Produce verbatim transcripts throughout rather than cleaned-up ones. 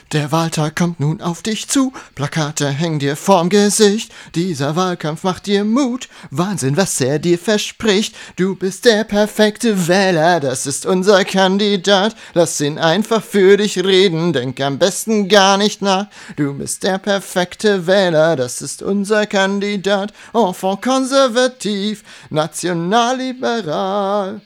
Der Wahltag kommt nun auf dich zu, Plakate hängen dir vorm Gesicht, dieser Wahlkampf macht dir Mut, Wahnsinn, was er dir verspricht, du bist der perfekte Wähler, das ist unser Kandidat, lass ihn einfach für dich reden, denk am besten gar nicht nach, du bist der perfekte Wähler, das ist unser Kandidat, Enfant konservativ, nationalliberal.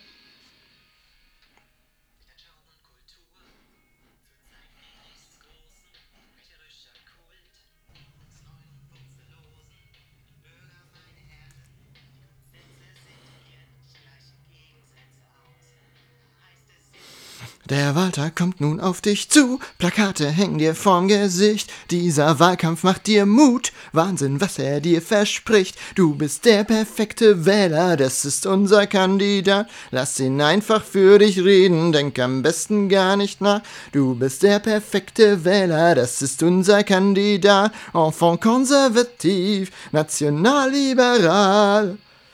Der Wahltag kommt nun auf dich zu, Plakate hängen dir vorm Gesicht, dieser Wahlkampf macht dir Mut, Wahnsinn, was er dir verspricht, du bist der perfekte Wähler, das ist unser Kandidat, lass ihn einfach für dich reden, denk am besten gar nicht nach, du bist der perfekte Wähler, das ist unser Kandidat, Enfant konservativ, nationalliberal.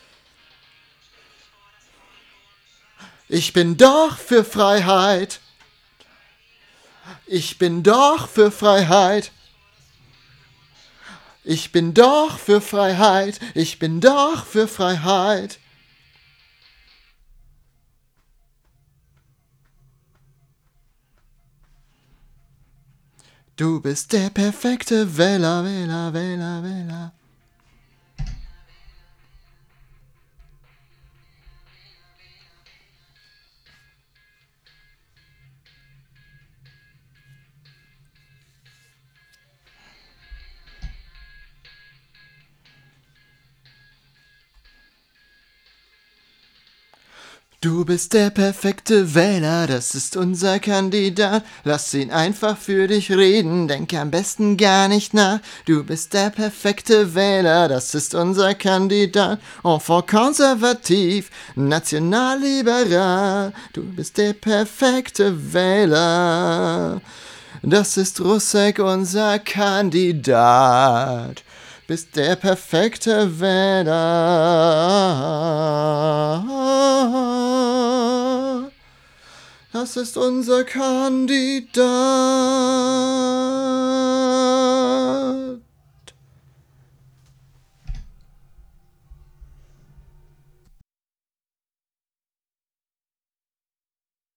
Ich bin doch für Freiheit. Ich bin doch für Freiheit. Ich bin doch für Freiheit. Ich bin doch für Freiheit. Du bist der perfekte Wähler, Wähler, Wähler, Wähler. Du bist der perfekte Wähler, das ist unser Kandidat. Lass ihn einfach für dich reden, denk am besten gar nicht nach. Du bist der perfekte Wähler, das ist unser Kandidat. Enfant konservativ, nationalliberal. Du bist der perfekte Wähler. Das ist Roussek, unser Kandidat. Bist der perfekte Wähler. Das ist unser Kandidat.